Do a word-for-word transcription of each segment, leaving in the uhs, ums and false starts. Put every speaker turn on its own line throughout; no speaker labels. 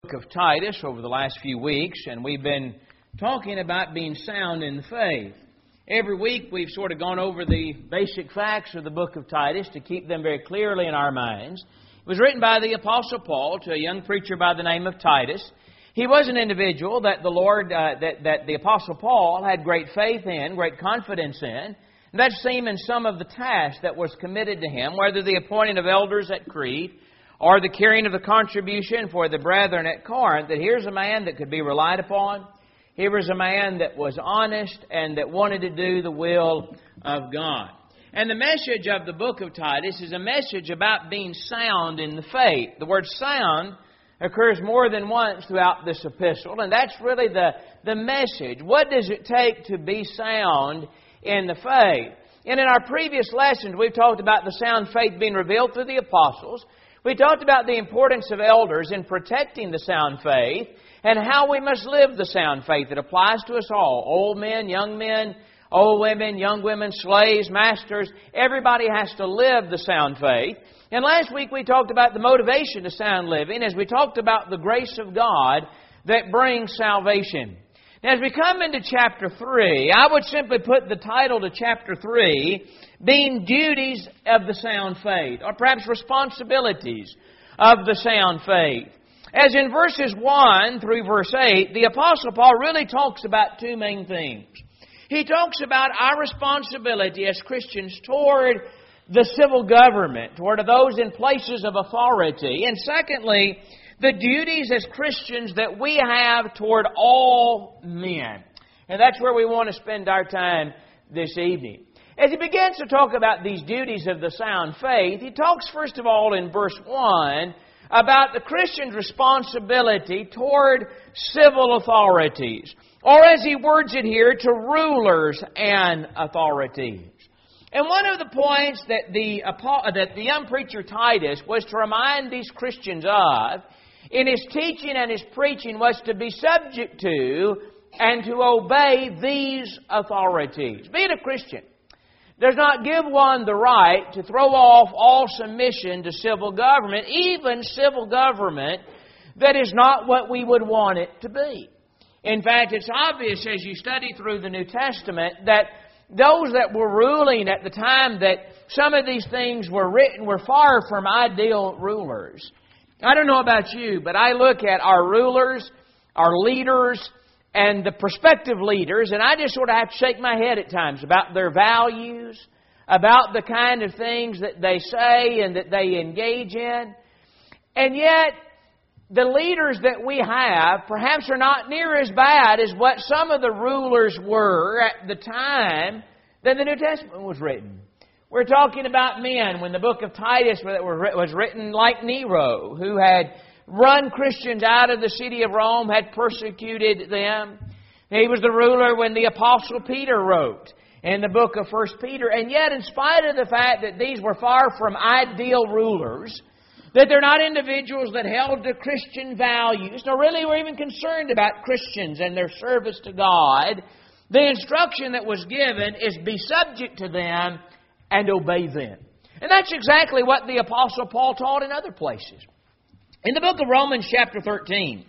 book of Titus over the last few weeks, and we've been talking about being sound in the faith. Every week we've sort of gone over the basic facts of the book of Titus to keep them very clearly in our minds. It was written by the Apostle Paul to a young preacher by the name of Titus. He was an individual that the Lord, uh, that, that the Apostle Paul had great faith in, great confidence in. That's seen in some of the tasks that was committed to him, whether the appointing of elders at Crete, or the carrying of the contribution for the brethren at Corinth, that here's a man that could be relied upon. Here was a man that was honest and that wanted to do the will of God. And the message of the book of Titus is a message about being sound in the faith. The word sound occurs more than once throughout this epistle, and that's really the, the message. What does it take to be sound in the faith? And in our previous lessons, we've talked about the sound faith being revealed through the apostles. We talked about the importance of elders in protecting the sound faith and how we must live the sound faith. It applies to us all. Old men, young men, old women, young women, slaves, masters. Everybody has to live the sound faith. And last week we talked about the motivation to sound living as we talked about the grace of God that brings salvation. Now, as we come into chapter three, I would simply put the title to chapter three being duties of the sound faith, or perhaps responsibilities of the sound faith. As in verses one through verse eight, the Apostle Paul really talks about two main things. He talks about our responsibility as Christians toward the civil government, toward those in places of authority. And secondly, the duties as Christians that we have toward all men. And that's where we want to spend our time this evening. As he begins to talk about these duties of the sound faith, he talks first of all in verse one about the Christian's responsibility toward civil authorities. Or as he words it here, to rulers and authorities. And one of the points that the, that the young preacher Titus was to remind these Christians of in his teaching and his preaching was to be subject to and to obey these authorities. Being a Christian does not give one the right to throw off all submission to civil government, even civil government that is not what we would want it to be. In fact, it's obvious as you study through the New Testament that those that were ruling at the time that some of these things were written were far from ideal rulers. I don't know about you, but I look at our rulers, our leaders, and the prospective leaders, and I just sort of have to shake my head at times about their values, about the kind of things that they say and that they engage in. And yet, the leaders that we have perhaps are not near as bad as what some of the rulers were at the time that the New Testament was written. We're talking about men when the book of Titus was written like Nero, who had run Christians out of the city of Rome, had persecuted them. He was the ruler when the Apostle Peter wrote in the book of First Peter. And yet, in spite of the fact that these were far from ideal rulers, that they're not individuals that held to Christian values, nor really were even concerned about Christians and their service to God, the instruction that was given is be subject to them and obey them. And that's exactly what the Apostle Paul taught in other places. In the book of Romans chapter thirteen,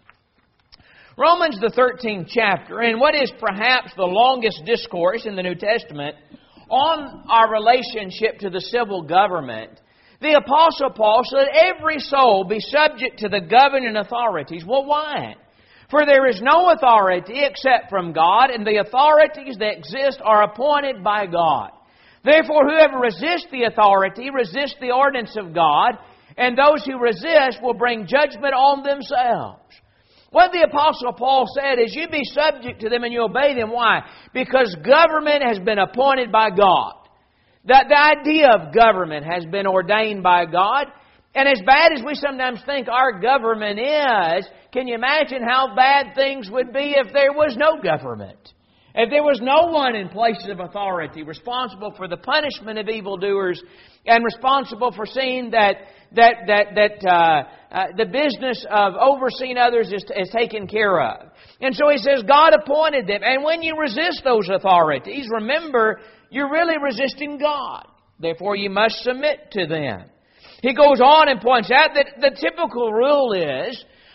Romans the thirteenth chapter, and what is perhaps the longest discourse in the New Testament on our relationship to the civil government, the Apostle Paul said, every soul be subject to the governing authorities. Well, why? For there is no authority except from God, and the authorities that exist are appointed by God. Therefore, whoever resists the authority resists the ordinance of God, and those who resist will bring judgment on themselves. What the Apostle Paul said is you be subject to them and you obey them. Why? Because government has been appointed by God. That the idea of government has been ordained by God. And as bad as we sometimes think our government is, can you imagine how bad things would be if there was no government? If there was no one in places of authority responsible for the punishment of evildoers and responsible for seeing that that that that uh, uh, the business of overseeing others is, is taken care of. And so he says God appointed them. And when you resist those authorities, remember, you're really resisting God. Therefore, you must submit to them. He goes on and points out that the typical rule is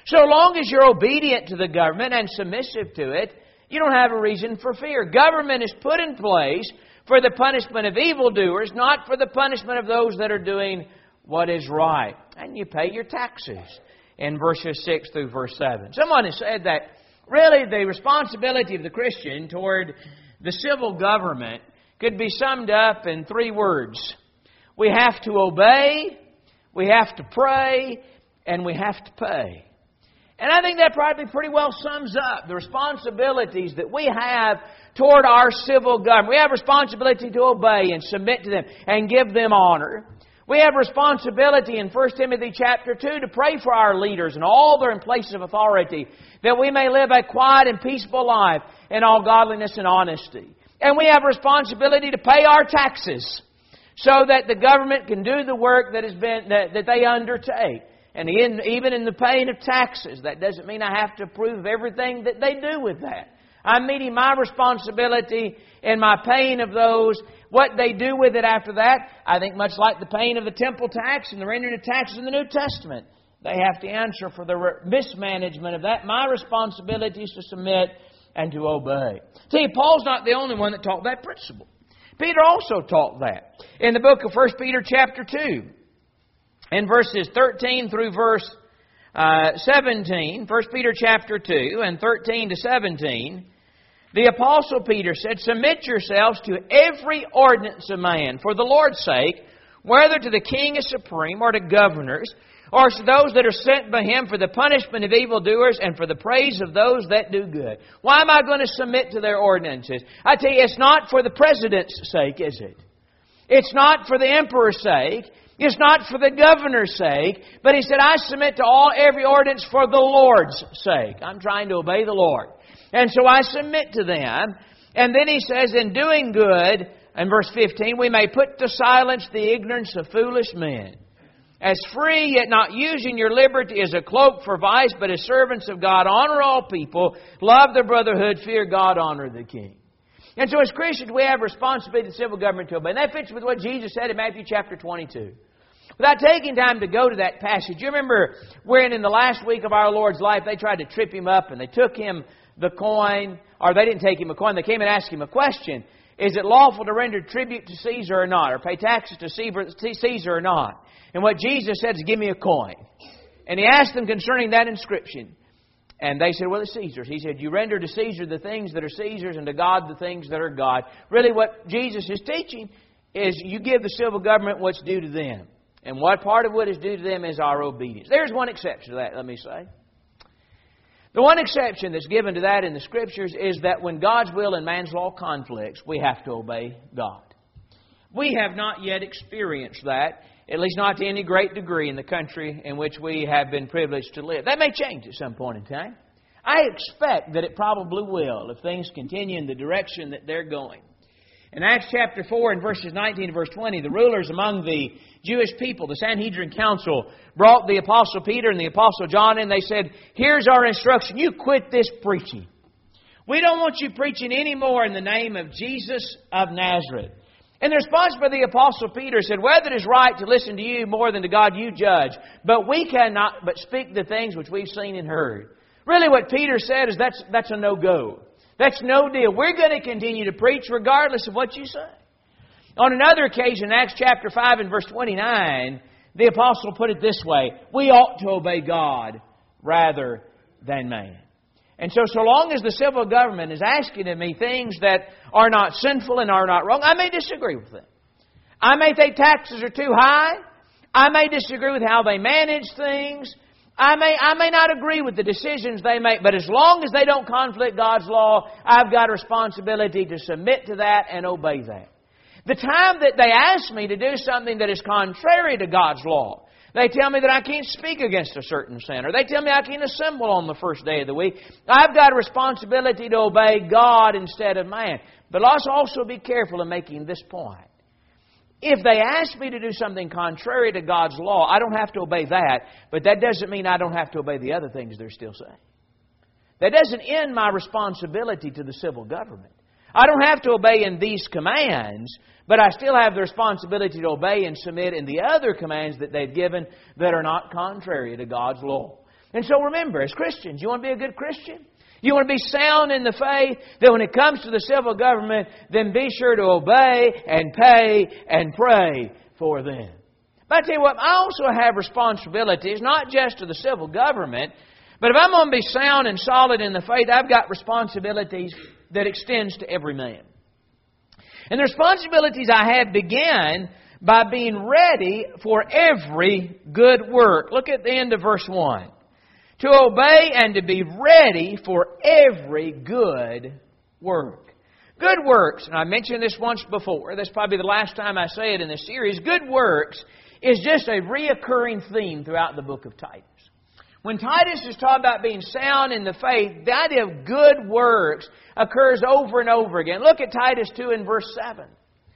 So long as you're obedient to the government and submissive to it, you don't have a reason for fear. Government is put in place for the punishment of evildoers, not for the punishment of those that are doing what is right. And you pay your taxes in verses six through verse seven. Someone has said that really the responsibility of the Christian toward the civil government could be summed up in three words. We have to obey, we have to pray, and we have to pay. And I think that probably pretty well sums up the responsibilities that we have toward our civil government. We have responsibility to obey and submit to them and give them honor. We have responsibility in First Timothy chapter two to pray for our leaders and all that are in places of authority, that we may live a quiet and peaceful life in all godliness and honesty. And we have responsibility to pay our taxes so that the government can do the work that has been that, that they undertake. And in, even in the paying of taxes, that doesn't mean I have to approve of everything that they do with that. I'm meeting my responsibility in my paying of those. What they do with it after that, I think much like the paying of the temple tax and the rendering of taxes in the New Testament, they have to answer for the mismanagement of that. My responsibility is to submit and to obey. See, Paul's not the only one that taught that principle. Peter also taught that. In the book of First Peter chapter two, in verses thirteen through verse uh, seventeen, First Peter chapter two and thirteen to seventeen, the Apostle Peter said, "Submit yourselves to every ordinance of man, for the Lord's sake, whether to the king as supreme, or to governors, or to those that are sent by him for the punishment of evildoers and for the praise of those that do good." Why am I going to submit to their ordinances? I tell you, it's not for the president's sake, is it? It's not for the emperor's sake. It's not for the governor's sake. But he said, I submit to all every ordinance for the Lord's sake. I'm trying to obey the Lord. And so I submit to them. And then he says, in doing good, in verse fifteen, we may put to silence the ignorance of foolish men. As free, yet not using your liberty as a cloak for vice, but as servants of God, honor all people, love the brotherhood, fear God, honor the king. And so as Christians, we have responsibility to the civil government to obey. And that fits with what Jesus said in Matthew chapter twenty-two. Without taking time to go to that passage, you remember when in the last week of our Lord's life, they tried to trip Him up and they took Him the coin, or they didn't take Him a coin, they came and asked Him a question. Is it lawful to render tribute to Caesar or not? Or pay taxes to Caesar or not? And what Jesus said is, give me a coin. And He asked them concerning that inscription. And they said, well, it's Caesar's. He said, you render to Caesar the things that are Caesar's and to God the things that are God. Really what Jesus is teaching is you give the civil government what's due to them. And what part of what is due to them is our obedience. There's one exception to that, let me say. The one exception that's given to that in the Scriptures is that when God's will and man's law conflicts, we have to obey God. We have not yet experienced that, at least not to any great degree in the country in which we have been privileged to live. That may change at some point in time. I expect that it probably will if things continue in the direction that they're going. In Acts chapter four and verses nineteen and verse twenty, the rulers among the Jewish people, the Sanhedrin Council, brought the Apostle Peter and the Apostle John in. They said, here's our instruction. You quit this preaching. We don't want you preaching anymore in the name of Jesus of Nazareth. And the response by the Apostle Peter said, whether it is right to listen to you more than to God, you judge. But we cannot but speak the things which we've seen and heard. Really what Peter said is that's, that's a no-go. That's no deal. We're going to continue to preach regardless of what you say. On another occasion, Acts chapter five and verse twenty-nine, the apostle put it this way, we ought to obey God rather than man. And so, so long as the civil government is asking of me things that are not sinful and are not wrong, I may disagree with them. I may think taxes are too high. I may disagree with how they manage things. I may, I may not agree with the decisions they make, but as long as they don't conflict God's law, I've got a responsibility to submit to that and obey that. The time that they ask me to do something that is contrary to God's law, they tell me that I can't speak against a certain sin, or they tell me I can't assemble on the first day of the week, I've got a responsibility to obey God instead of man. But let's also be careful in making this point. If they ask me to do something contrary to God's law, I don't have to obey that, but that doesn't mean I don't have to obey the other things they're still saying. That doesn't end my responsibility to the civil government. I don't have to obey in these commands, but I still have the responsibility to obey and submit in the other commands that they've given that are not contrary to God's law. And so remember, as Christians, you want to be a good Christian? You want to be sound in the faith? Then when it comes to the civil government, then be sure to obey and pay and pray for them. But I tell you what, I also have responsibilities, not just to the civil government, but if I'm going to be sound and solid in the faith, I've got responsibilities that extends to every man. And the responsibilities I have begin by being ready for every good work. Look at the end of verse one. To obey and to be ready for every good work. Good works, and I mentioned this once before, that's probably the last time I say it in this series, good works is just a reoccurring theme throughout the book of Titus. When Titus is talking about being sound in the faith, the idea of good works occurs over and over again. Look at Titus two and verse seven.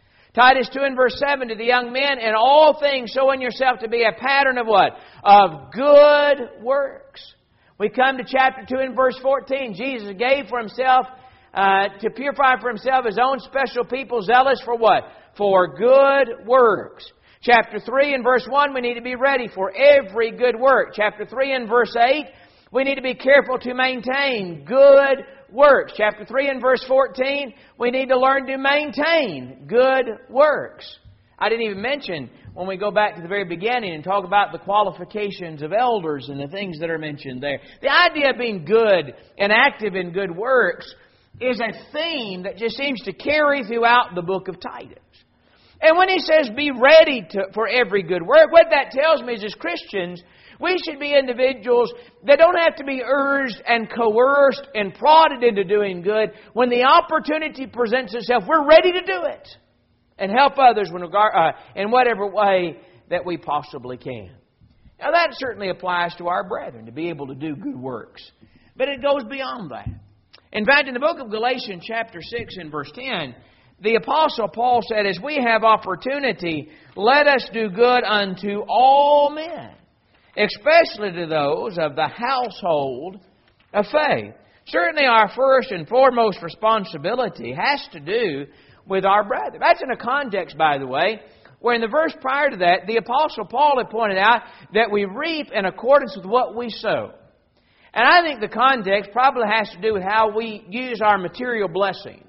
Titus two and verse seven, to the young men, in all things showing yourself to be a pattern of what? Of good works. We come to chapter two and verse fourteen. Jesus gave for Himself, uh, to purify for Himself His own special people, zealous for what? For good works. Chapter three and verse one, we need to be ready for every good work. Chapter three and verse eight, we need to be careful to maintain good works. Chapter three and verse fourteen, we need to learn to maintain good works. I didn't even mention, when we go back to the very beginning and talk about the qualifications of elders and the things that are mentioned there. The idea of being good and active in good works is a theme that just seems to carry throughout the book of Titus. And when he says be ready to, for every good work, what that tells me is as Christians, we should be individuals that don't have to be urged and coerced and prodded into doing good. When the opportunity presents itself, we're ready to do it and help others in, regard, uh, in whatever way that we possibly can. Now that certainly applies to our brethren, to be able to do good works. But it goes beyond that. In fact, in the book of Galatians chapter six and verse ten, the Apostle Paul said, as we have opportunity, let us do good unto all men, especially to those of the household of faith. Certainly our first and foremost responsibility has to do with our brethren. That's in a context, by the way, where in the verse prior to that, the Apostle Paul had pointed out that we reap in accordance with what we sow. And I think the context probably has to do with how we use our material blessings.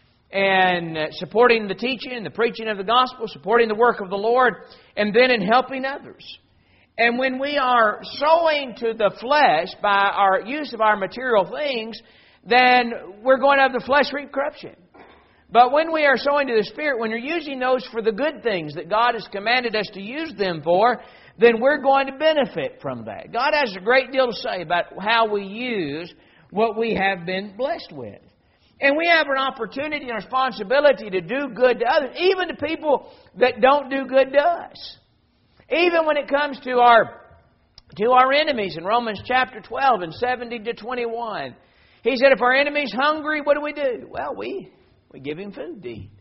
And supporting the teaching and the preaching of the gospel, supporting the work of the Lord, and then in helping others. And when we are sowing to the flesh by our use of our material things, then we're going to have the flesh reap corruption. But when we are sowing to the Spirit, when you're using those for the good things that God has commanded us to use them for, then we're going to benefit from that. God has a great deal to say about how we use what we have been blessed with. And we have an opportunity and responsibility to do good to others, even to people that don't do good to us. Even when it comes to our to our enemies in Romans chapter twelve and seventeen to twenty-one. He said, if our enemy's hungry, what do we do? Well, we, we give him food to eat.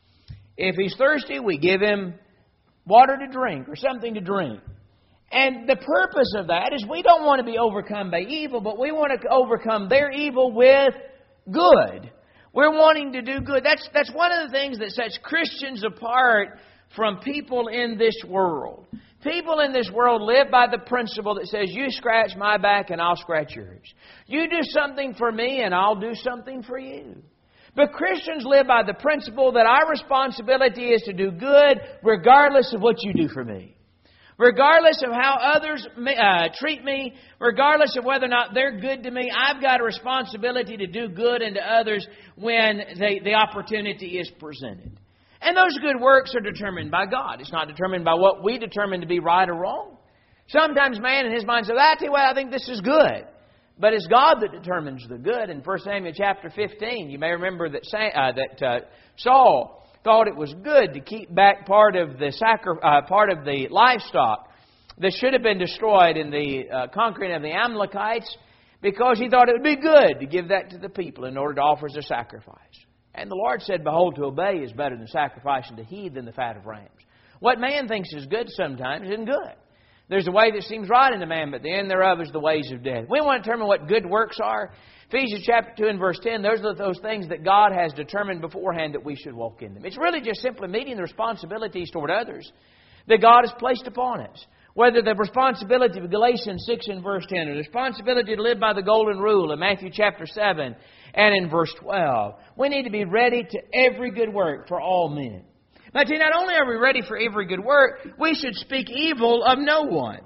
If he's thirsty, we give him water to drink or something to drink. And the purpose of that is we don't want to be overcome by evil, but we want to overcome their evil with good. We're wanting to do good. That's, that's one of the things that sets Christians apart from people in this world. People in this world live by the principle that says, you scratch my back and I'll scratch yours. You do something for me and I'll do something for you. But Christians live by the principle that our responsibility is to do good regardless of what you do for me. Regardless of how others uh, treat me, regardless of whether or not they're good to me, I've got a responsibility to do good unto others when they, the opportunity is presented. And those good works are determined by God. It's not determined by what we determine to be right or wrong. Sometimes man in his mind says, I tell you what, I think this is good. But it's God that determines the good. In First Samuel chapter fifteen, you may remember that, uh, that uh, Saul thought it was good to keep back part of the sacri- uh, part of the livestock that should have been destroyed in the uh, conquering of the Amalekites, because he thought it would be good to give that to the people in order to offer as a sacrifice. And the Lord said, behold, to obey is better than sacrificing to heathen than the fat of rams. What man thinks is good sometimes isn't good. There's a way that seems right in a man, but the end thereof is the ways of death. We want to determine what good works are. Ephesians chapter two and verse ten, those are those things that God has determined beforehand that we should walk in them. It's really just simply meeting the responsibilities toward others that God has placed upon us. Whether the responsibility of Galatians six and verse ten, or the responsibility to live by the golden rule in Matthew chapter seven and in verse twelve. We need to be ready to every good work for all men. But see, not only are we ready for every good work, we should speak evil of no one.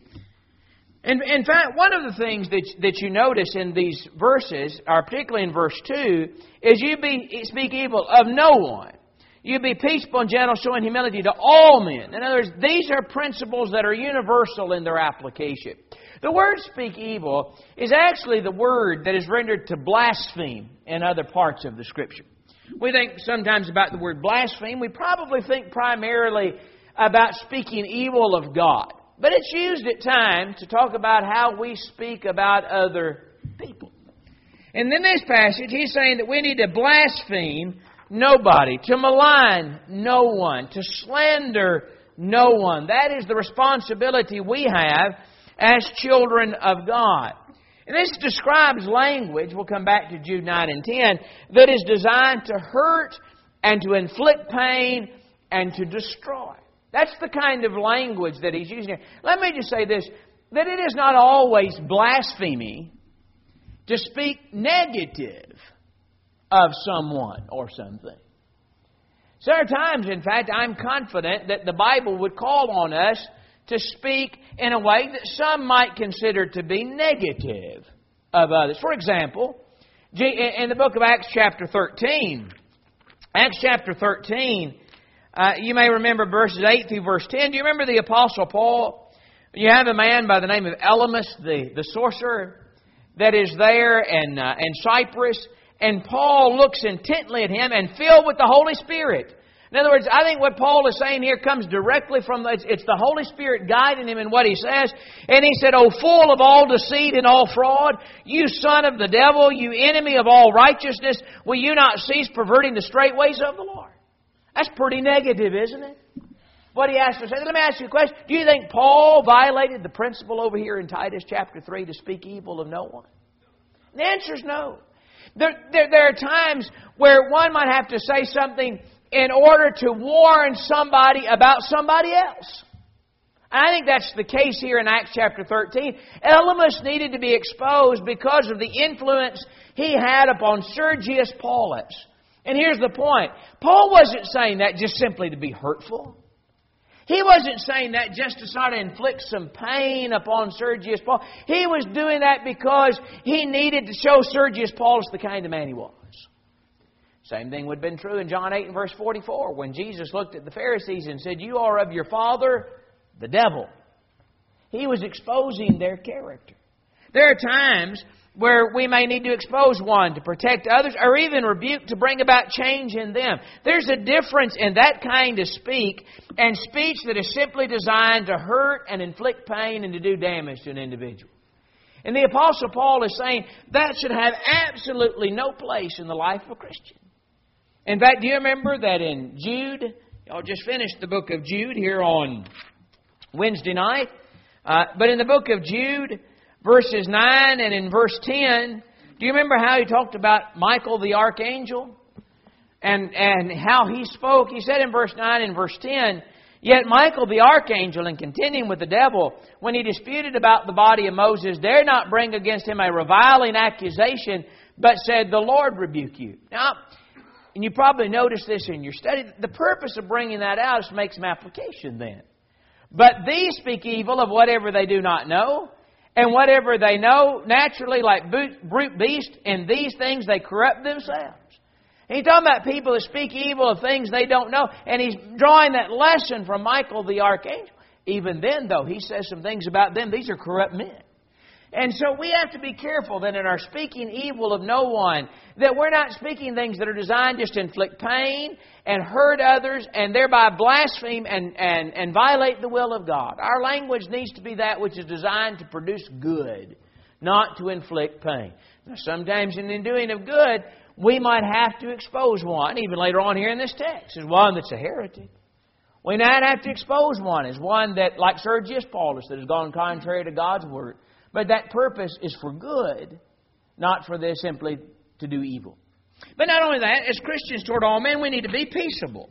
In, in fact, one of the things that, that you notice in these verses, or particularly in verse two, is you be, speak evil of no one. You be peaceable and gentle, showing humility to all men. In other words, these are principles that are universal in their application. The word speak evil is actually the word that is rendered to blaspheme in other parts of the Scripture. We think sometimes about the word blaspheme. We probably think primarily about speaking evil of God. But it's used at times to talk about how we speak about other people. And in this passage, he's saying that we need to blaspheme nobody, to malign no one, to slander no one. That is the responsibility we have as children of God. And this describes language, we'll come back to Jude nine and ten, that is designed to hurt and to inflict pain and to destroy. That's the kind of language that he's using here. Let me just say this, that it is not always blasphemy to speak negative of someone or something. So there are times, in fact, I'm confident that the Bible would call on us to speak in a way that some might consider to be negative of others. For example, in the book of Acts chapter thirteen, Acts chapter thirteen, uh, you may remember verses eight through verse ten. Do you remember the Apostle Paul? You have a man by the name of Elymas, the, the sorcerer, that is there in, uh, in Cyprus. And Paul looks intently at him and filled with the Holy Spirit. In other words, I think what Paul is saying here comes directly from, the, it's, it's the Holy Spirit guiding him in what he says. And he said, "O full of all deceit and all fraud, you son of the devil, you enemy of all righteousness, will you not cease perverting the straight ways of the Lord?" That's pretty negative, isn't it? What he asked to say. Let me ask you a question. Do you think Paul violated the principle over here in Titus chapter three to speak evil of no one? The answer is no. There, there, there are times where one might have to say something in order to warn somebody about somebody else. And I think that's the case here in Acts chapter thirteen. Elymas needed to be exposed because of the influence he had upon Sergius Paulus. And here's the point. Paul wasn't saying that just simply to be hurtful. He wasn't saying that just to sort of inflict some pain upon Sergius Paulus. He was doing that because he needed to show Sergius Paulus the kind of man he was. Same thing would have been true in John eight and verse forty-four when Jesus looked at the Pharisees and said, "You are of your father, the devil." He was exposing their character. There are times where we may need to expose one to protect others, or even rebuke to bring about change in them. There's a difference in that kind of speak and speech that is simply designed to hurt and inflict pain and to do damage to an individual. And the Apostle Paul is saying that should have absolutely no place in the life of a Christian. In fact, do you remember that in Jude, y'all just finished the book of Jude here on Wednesday night, uh, but in the book of Jude, verses nine and in verse ten, do you remember how he talked about Michael the archangel? And, and how he spoke? He said in verse nine and verse ten, "Yet Michael the archangel, in contending with the devil, when he disputed about the body of Moses, dared not bring against him a reviling accusation, but said, 'The Lord rebuke you.'" Now, and you probably noticed this in your study, the purpose of bringing that out is to make some application then. "But these speak evil of whatever they do not know, and whatever they know, naturally, like brute beasts, in these things they corrupt themselves." And he's talking about people that speak evil of things they don't know. And he's drawing that lesson from Michael the archangel. Even then, though, he says some things about them. These are corrupt men. And so we have to be careful that in our speaking evil of no one, that we're not speaking things that are designed just to inflict pain and hurt others and thereby blaspheme and, and, and violate the will of God. Our language needs to be that which is designed to produce good, not to inflict pain. Now, sometimes in the doing of good, we might have to expose one, even later on here in this text, as one that's a heretic. We might have to expose one as one that, like Sergius Paulus, that has gone contrary to God's Word. But that purpose is for good, not for this simply to do evil. But not only that, as Christians toward all men, we need to be peaceable.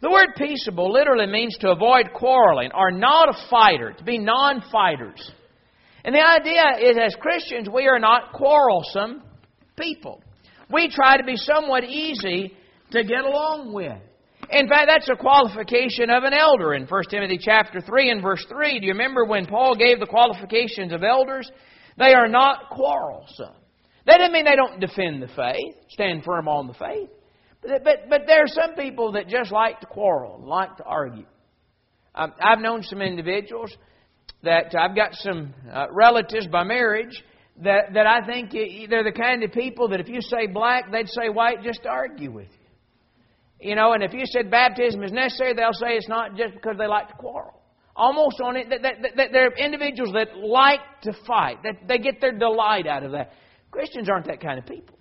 The word peaceable literally means to avoid quarreling or not a fighter, to be non-fighters. And the idea is, as Christians, we are not quarrelsome people. We try to be somewhat easy to get along with. In fact, that's a qualification of an elder in First Timothy chapter three and verse three. Do you remember when Paul gave the qualifications of elders? They are not quarrelsome. That doesn't mean they don't defend the faith, stand firm on the faith. But, but, but there are some people that just like to quarrel, like to argue. Um, I've known some individuals that I've got some uh, relatives by marriage that, that I think they're the kind of people that if you say black, they'd say white just to argue with you. You know, and if you said baptism is necessary, they'll say it's not, just because they like to quarrel. Almost on it, that, that, that, they're individuals that like to fight. That they get their delight out of that. Christians aren't that kind of people.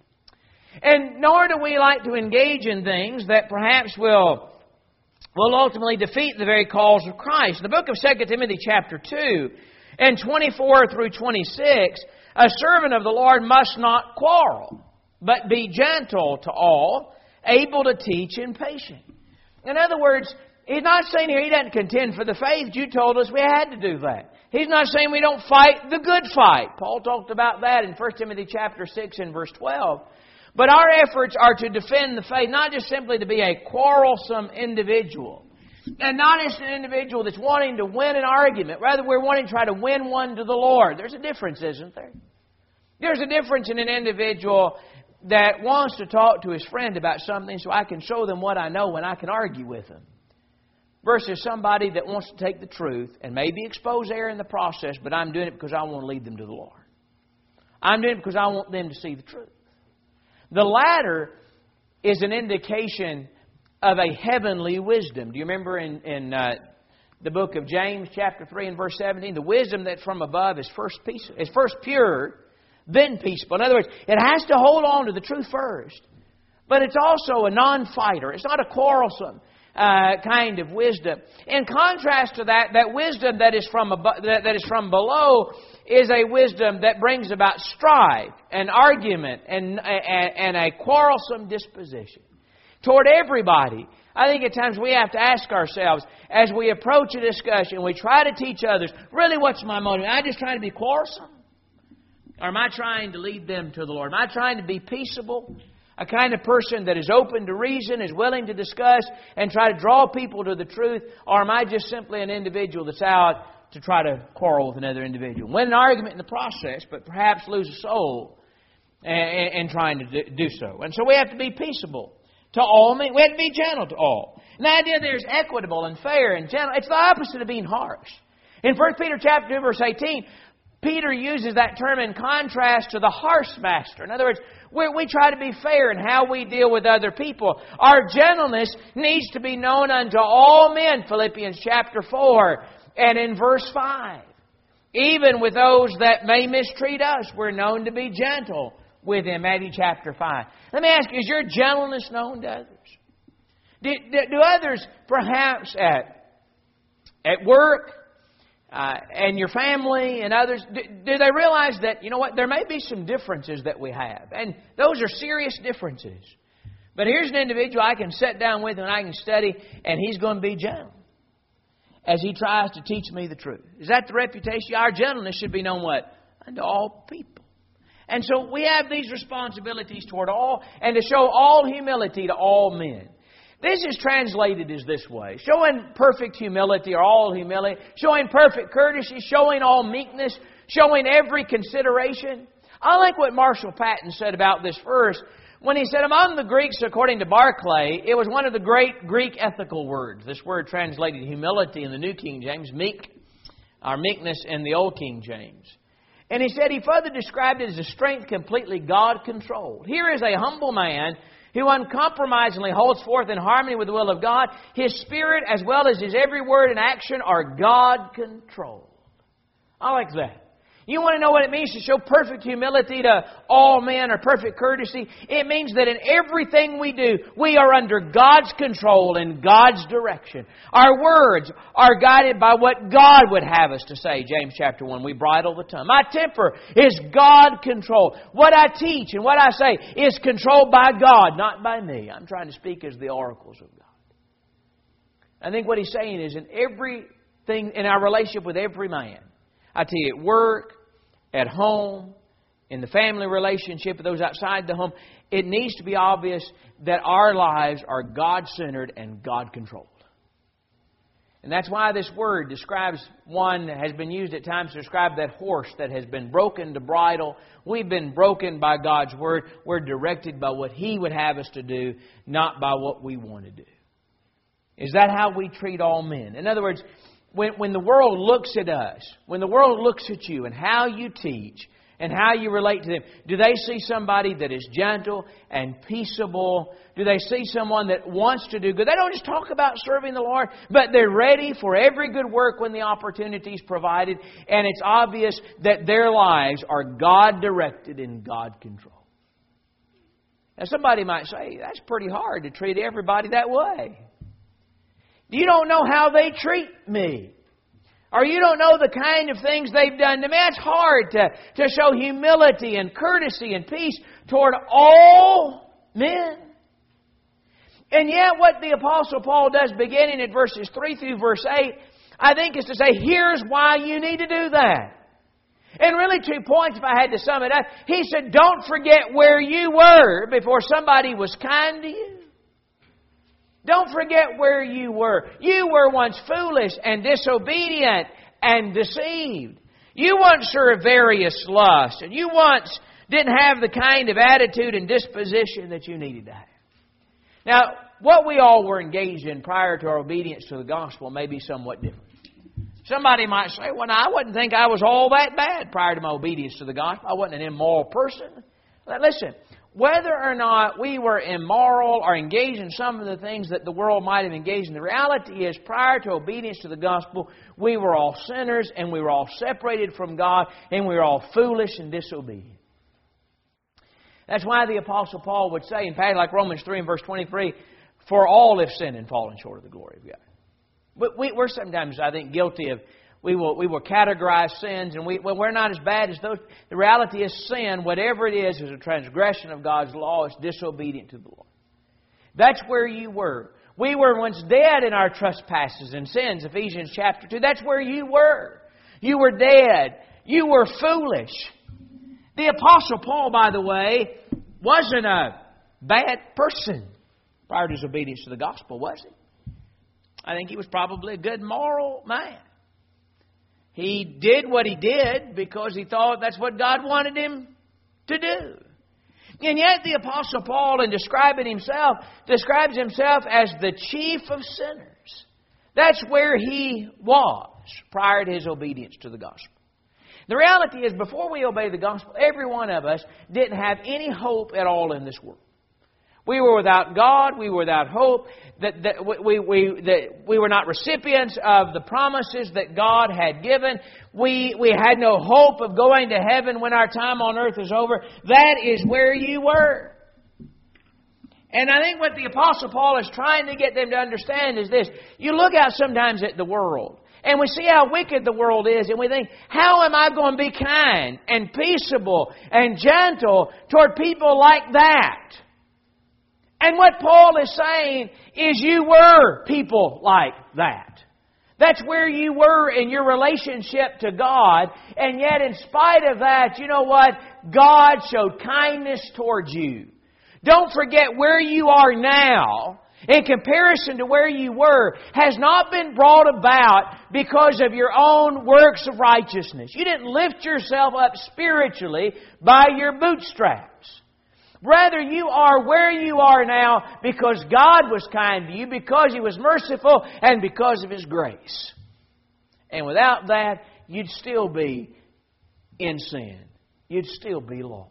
And nor do we like to engage in things that perhaps will, will ultimately defeat the very cause of Christ. In the book of Second Timothy chapter two and twenty-four through twenty-six, a servant of the Lord must not quarrel, but be gentle to all, able to teach and patient. In other words, he's not saying here he doesn't contend for the faith. You told us we had to do that. He's not saying we don't fight the good fight. Paul talked about that in First Timothy chapter six and verse twelve. But our efforts are to defend the faith, not just simply to be a quarrelsome individual. And not as an individual that's wanting to win an argument. Rather, we're wanting to try to win one to the Lord. There's a difference, isn't there? There's a difference in an individual that wants to talk to his friend about something so I can show them what I know and I can argue with them. Versus somebody that wants to take the truth and maybe expose error in the process, but I'm doing it because I want to lead them to the Lord. I'm doing it because I want them to see the truth. The latter is an indication of a heavenly wisdom. Do you remember in, in uh, the book of James, chapter three and verse seventeen, the wisdom that's from above is first peace, is first pure, then peaceable. In other words, it has to hold on to the truth first. But it's also a non-fighter. It's not a quarrelsome uh, kind of wisdom. In contrast to that, that wisdom that is from above, that, that is from below is a wisdom that brings about strife and argument and, and, and a quarrelsome disposition toward everybody. I think at times we have to ask ourselves, as we approach a discussion, we try to teach others, really what's my motive? Am I just trying to be quarrelsome? Or am I trying to lead them to the Lord? Am I trying to be peaceable? A kind of person that is open to reason, is willing to discuss and try to draw people to the truth? Or am I just simply an individual that's out to try to quarrel with another individual? Win an argument in the process, but perhaps lose a soul in, in trying to do so. And so we have to be peaceable to all men. We have to be gentle to all. And the idea there is equitable and fair and gentle. It's the opposite of being harsh. In First Peter chapter two, verse eighteen, Peter uses that term in contrast to the harsh master. In other words, we, we try to be fair in how we deal with other people. Our gentleness needs to be known unto all men, Philippians chapter four and in verse five. Even with those that may mistreat us, we're known to be gentle with them, Matthew chapter five. Let me ask you, is your gentleness known to others? Do, do, do others perhaps at, at work, Uh, and your family and others, do, do they realize that, you know what, there may be some differences that we have. And those are serious differences. But here's an individual I can sit down with and I can study, and he's going to be gentle as he tries to teach me the truth. Is that the reputation? Our gentleness should be known what? Unto all people. And so we have these responsibilities toward all, and to show all humility to all men. This is translated as this way: showing perfect humility or all humility, showing perfect courtesy, showing all meekness, showing every consideration. I like what Marshall Patton said about this verse when he said, among the Greeks, according to Barclay, it was one of the great Greek ethical words. This word translated humility in the New King James, meek, or meekness in the Old King James. And he said he further described it as a strength completely God-controlled. Here is a humble man who uncompromisingly holds forth in harmony with the will of God. His spirit, as well as his every word and action, are God-controlled. I like that. You want to know what it means to show perfect humility to all men or perfect courtesy? It means that in everything we do, we are under God's control and God's direction. Our words are guided by what God would have us to say. James chapter one, we bridle the tongue. My temper is God-controlled. What I teach and what I say is controlled by God, not by me. I'm trying to speak as the oracles of God. I think what he's saying is in everything, in our relationship with every man, I tell you, at work, at home, in the family relationship with those outside the home, it needs to be obvious that our lives are God-centered and God-controlled. And that's why this word describes one, has been used at times to describe that horse that has been broken to bridle. We've been broken by God's Word. We're directed by what He would have us to do, not by what we want to do. Is that how we treat all men? In other words, when, when the world looks at us, when the world looks at you and how you teach and how you relate to them, do they see somebody that is gentle and peaceable? Do they see someone that wants to do good? They don't just talk about serving the Lord, but they're ready for every good work when the opportunity is provided. And it's obvious that their lives are God-directed and God-controlled. Now somebody might say, that's pretty hard to treat everybody that way. You don't know how they treat me. Or you don't know the kind of things they've done to me. It's hard to, to show humility and courtesy and peace toward all men. And yet what the Apostle Paul does beginning at verses three through verse eight, I think is to say, here's why you need to do that. And really two points if I had to sum it up. He said, don't forget where you were before somebody was kind to you. Don't forget where you were. You were once foolish and disobedient and deceived. You once served various lusts. And you once didn't have the kind of attitude and disposition that you needed to have. Now, what we all were engaged in prior to our obedience to the gospel may be somewhat different. Somebody might say, well, I wouldn't think I was all that bad prior to my obedience to the gospel. I wasn't an immoral person. Listen, whether or not we were immoral or engaged in some of the things that the world might have engaged in, the reality is prior to obedience to the gospel, we were all sinners and we were all separated from God and we were all foolish and disobedient. That's why the Apostle Paul would say, in fact, like Romans three and verse twenty-three, for all have sinned and fallen short of the glory of God. But we, we're sometimes, I think, guilty of We will, we will categorize sins, and we, well, we're not as bad as those. The reality is sin, whatever it is, is a transgression of God's law. It's disobedient to the Lord. That's where you were. We were once dead in our trespasses and sins, Ephesians chapter two. That's where you were. You were dead. You were foolish. The Apostle Paul, by the way, wasn't a bad person prior to his obedience to the gospel, was he? I think he was probably a good moral man. He did what he did because he thought that's what God wanted him to do. And yet the Apostle Paul, in describing himself, describes himself as the chief of sinners. That's where he was prior to his obedience to the gospel. The reality is, before we obey the gospel, every one of us didn't have any hope at all in this world. We were without God. We were without hope. That, that we, we, that we were not recipients of the promises that God had given. We, we had no hope of going to heaven when our time on earth is over. That is where you were. And I think what the Apostle Paul is trying to get them to understand is this. You look out sometimes at the world, and we see how wicked the world is, and we think, how am I going to be kind and peaceable and gentle toward people like that? And what Paul is saying is you were people like that. That's where you were in your relationship to God. And yet in spite of that, you know what? God showed kindness towards you. Don't forget where you are now, in comparison to where you were, has not been brought about because of your own works of righteousness. You didn't lift yourself up spiritually by your bootstraps. Rather, you are where you are now because God was kind to you, because He was merciful, and because of His grace. And without that, you'd still be in sin. You'd still be lost.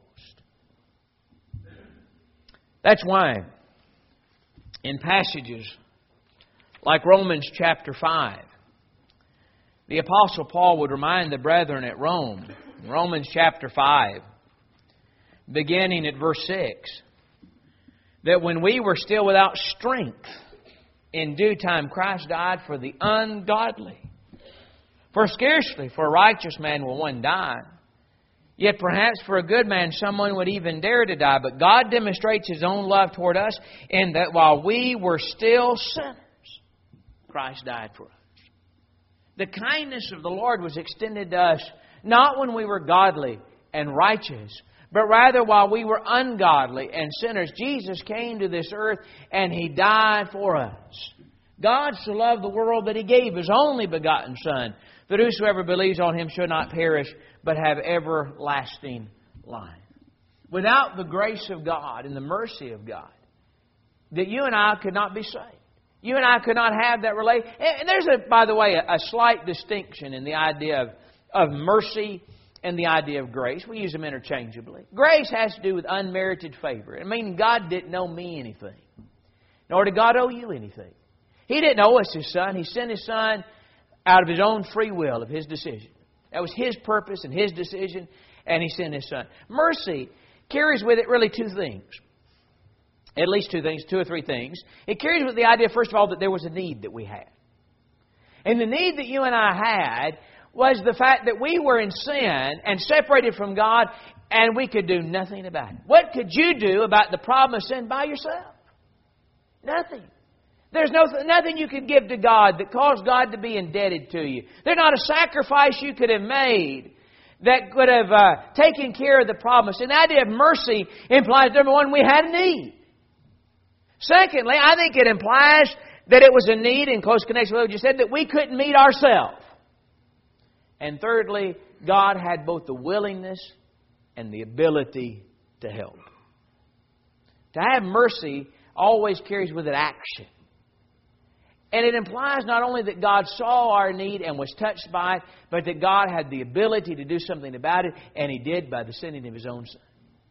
That's why in passages like Romans chapter five, the Apostle Paul would remind the brethren at Rome, in Romans chapter five, beginning at verse six, that when we were still without strength, in due time Christ died for the ungodly. For scarcely for a righteous man will one die, yet perhaps for a good man someone would even dare to die. But God demonstrates His own love toward us in that while we were still sinners, Christ died for us. The kindness of the Lord was extended to us not when we were godly and righteous, but rather while we were ungodly and sinners. Jesus came to this earth and He died for us. God so loved the world that He gave His only begotten Son, that whosoever believes on Him should not perish, but have everlasting life. Without the grace of God and the mercy of God, that you and I could not be saved. You and I could not have that relation. And there's, a, by the way, a, a slight distinction in the idea of, of mercy and the idea of grace. We use them interchangeably. Grace has to do with unmerited favor. I mean, God didn't owe me anything, nor did God owe you anything. He didn't owe us His Son. He sent His Son out of His own free will, of His decision. That was His purpose and His decision, and He sent His Son. Mercy carries with it really two things. At least two things, two or three things. It carries with the idea, first of all, that there was a need that we had. And the need that you and I had was the fact that we were in sin and separated from God, and we could do nothing about it. What could you do about the problem of sin by yourself? Nothing. There's no, nothing you could give to God that caused God to be indebted to you. There's not a sacrifice you could have made that could have uh, taken care of the problem. And the idea of mercy implies, number one, we had a need. Secondly, I think it implies that it was a need, in close connection with what you said, that we couldn't meet ourselves. And thirdly, God had both the willingness and the ability to help. To have mercy always carries with it action. And it implies not only that God saw our need and was touched by it, but that God had the ability to do something about it, and He did by the sending of His own Son.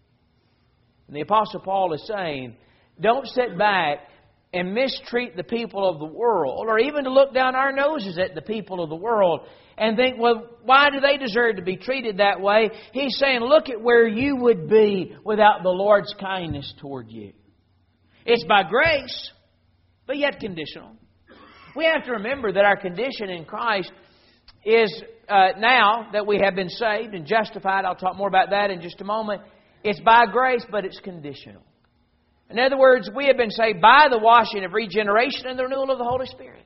And the Apostle Paul is saying, don't sit back and mistreat the people of the world, or even to look down our noses at the people of the world and think, well, why do they deserve to be treated that way? He's saying, look at where you would be without the Lord's kindness toward you. It's by grace, but yet conditional. We have to remember that our condition in Christ is, uh, now that we have been saved and justified, I'll talk more about that in just a moment, it's by grace, but it's conditional. In other words, we have been saved by the washing of regeneration and the renewal of the Holy Spirit.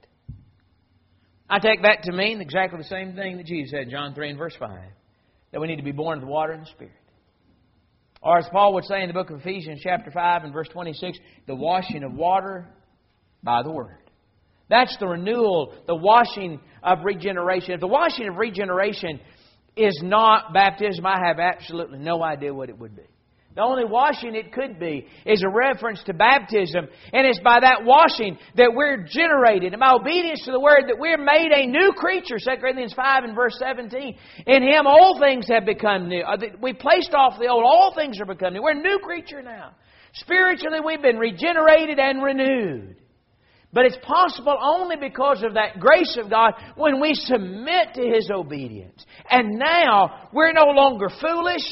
I take that to mean exactly the same thing that Jesus said in John three and verse five, that we need to be born of the water and the Spirit. Or as Paul would say in the book of Ephesians chapter five and verse twenty-six, the washing of water by the Word. That's the renewal, the washing of regeneration. If the washing of regeneration is not baptism, I have absolutely no idea what it would be. The only washing it could be is a reference to baptism. And it's by that washing that we're generated. And by obedience to the Word that we're made a new creature. Second Corinthians five and verse seventeen. In Him all things have become new. We placed off the old. All things are become new. We're a new creature now. Spiritually we've been regenerated and renewed. But it's possible only because of that grace of God when we submit to His obedience. And now we're no longer foolish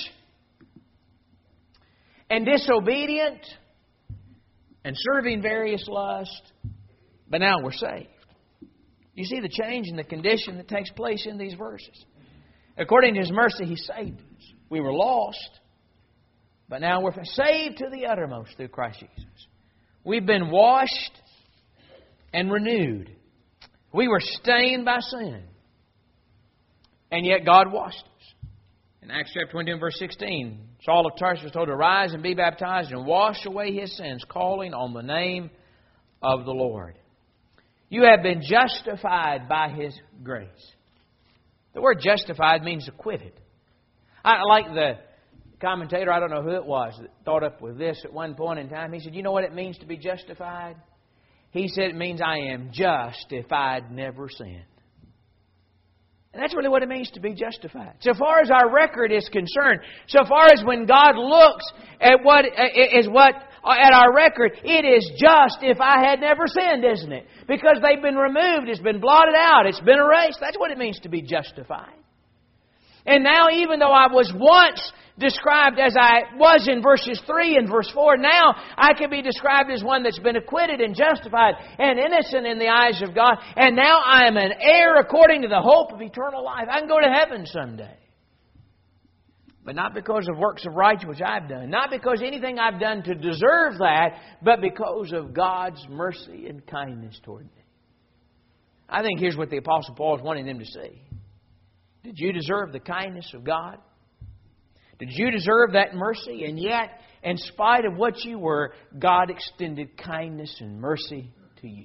and disobedient and serving various lusts, but now we're saved. You see the change in the condition that takes place in these verses. According to His mercy, He saved us. We were lost, but now we're saved to the uttermost through Christ Jesus. We've been washed and renewed. We were stained by sin, and yet God washed us. In Acts chapter twenty and verse sixteen, Saul of Tarsus was told to rise and be baptized and wash away his sins, calling on the name of the Lord. You have been justified by His grace. The word justified means acquitted. I like the commentator, I don't know who it was, that thought up with this at one point in time. He said, you know what it means to be justified? He said it means I am just if I'd never sinned. And that's really what it means to be justified. So far as our record is concerned, so far as when God looks at what is what at our record, it is just if I had never sinned, isn't it? Because they've been removed, it's been blotted out, it's been erased. That's what it means to be justified. And now, even though I was once described as I was in verses three and verse four, now I can be described as one that's been acquitted and justified and innocent in the eyes of God. And now I am an heir according to the hope of eternal life. I can go to heaven someday. But not because of works of righteousness which I've done. Not because anything I've done to deserve that, but because of God's mercy and kindness toward me. I think here's what the Apostle Paul is wanting them to see. Did you deserve the kindness of God? Did you deserve that mercy? And yet, in spite of what you were, God extended kindness and mercy to you.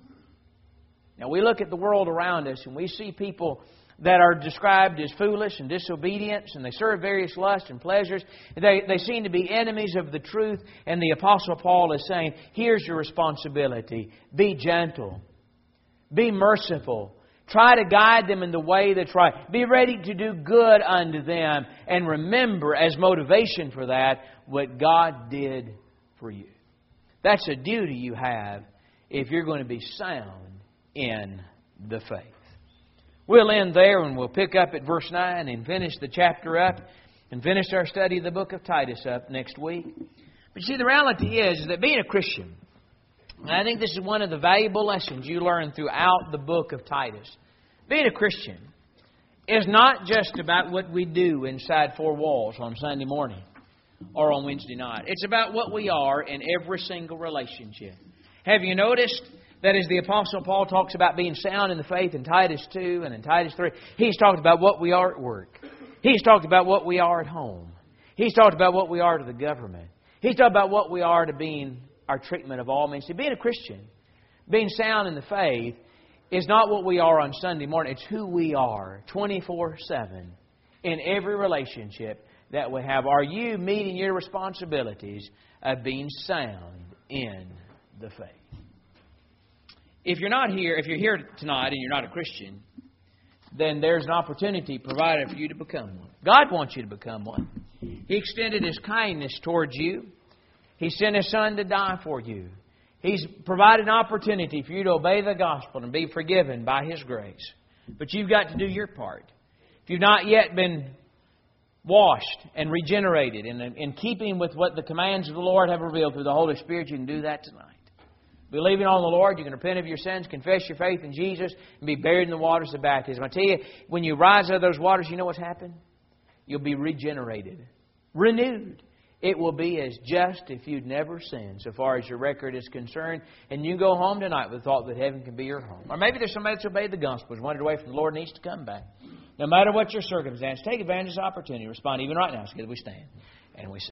Now, we look at the world around us and we see people that are described as foolish and disobedient, and they serve various lusts and pleasures. They, they seem to be enemies of the truth. And the Apostle Paul is saying, here's your responsibility. Be gentle. Be merciful. Try to guide them in the way that's right. Be ready to do good unto them. And remember, as motivation for that, what God did for you. That's a duty you have if you're going to be sound in the faith. We'll end there and we'll pick up at verse nine and finish the chapter up and finish our study of the book of Titus up next week. But see, the reality is, is that being a Christian, and I think this is one of the valuable lessons you learn throughout the book of Titus. Being a Christian is not just about what we do inside four walls on Sunday morning or on Wednesday night. It's about what we are in every single relationship. Have you noticed that as the Apostle Paul talks about being sound in the faith in Titus two and in Titus three, he's talked about what we are at work. He's talked about what we are at home. He's talked about what we are to the government. He's talked about what we are to being our treatment of all men. See, being a Christian, being sound in the faith, is not what we are on Sunday morning. It's who we are twenty-four seven in every relationship that we have. Are you meeting your responsibilities of being sound in the faith? If you're not here, if you're here tonight and you're not a Christian, then there's an opportunity provided for you to become one. God wants you to become one. He extended His kindness towards you. He sent His Son to die for you. He's provided an opportunity for you to obey the gospel and be forgiven by His grace. But you've got to do your part. If you've not yet been washed and regenerated in, in keeping with what the commands of the Lord have revealed through the Holy Spirit, you can do that tonight. Believing on the Lord, you can repent of your sins, confess your faith in Jesus, and be buried in the waters of baptism. I tell you, when you rise out of those waters, you know what's happened? You'll be regenerated, renewed. It will be as just if you'd never sinned, so far as your record is concerned. And you go home tonight with the thought that heaven can be your home. Or maybe there's somebody that's obeyed the gospel, has wandered away from the Lord, and needs to come back. No matter what your circumstance, take advantage of this opportunity. Respond even right now. Together we stand and we